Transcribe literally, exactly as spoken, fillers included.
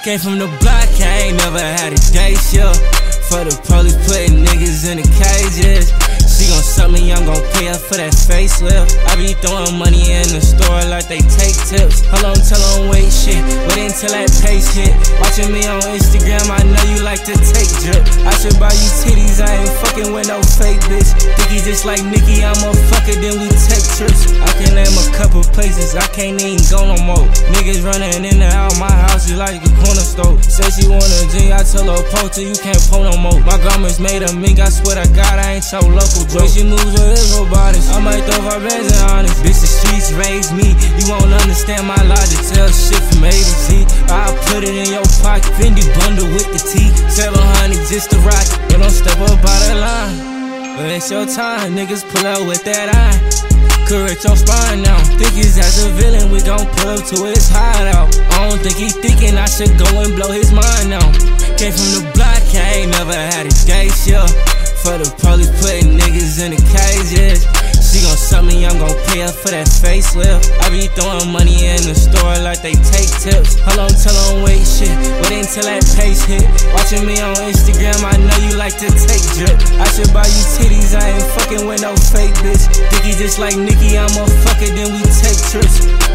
Came from the block, I ain't never had a day shift. For the police putting niggas in the cages. She gon' suck me, I'm gon' pay her for that facelift. I be throwing money in the store like they take tips. Hold on, tell them wait shit, wait until that pace hit. Watching me on Instagram, I know you like to take drip. I should buy you titties, I ain't fucking with no fake bitch. Think he just like Nicki, I'm a fucker, then we take trips. I can name a couple places, I can't even go no more. Niggas running in and out my house just like a corner store. Say she want a G, I tell her poach you can't pull no more. My garments made of mink, I swear to God I ain't so local. When she moves with his robotics, I might throw her bands and honest. Bitch, the streets raised me, you won't understand my logic. Tell shit from A to Z, I'll put it in your pocket. Fendi bundle with the T, seven hundred just to rock it. You don't step up out of line, but it's your time, niggas pull out with that eye. Correct your spine now. Think he's as a villain, we gon' pull up to his hideout. I don't think he thinking I should go and blow his mind now. Came from the block, I ain't never had a day shift. For the police putting niggas in the cages. She gon' suck me, I'm gon' pay her for that facelift. I be throwing money in the store like they take tips. Hold on, tell them wait shit, wait until that pace hit. Watching me on Instagram, I know you like to take drip. I should buy you titties, I ain't fucking with no fake bitch. Think he just like Nicki, I'm a fucker, then we take trips.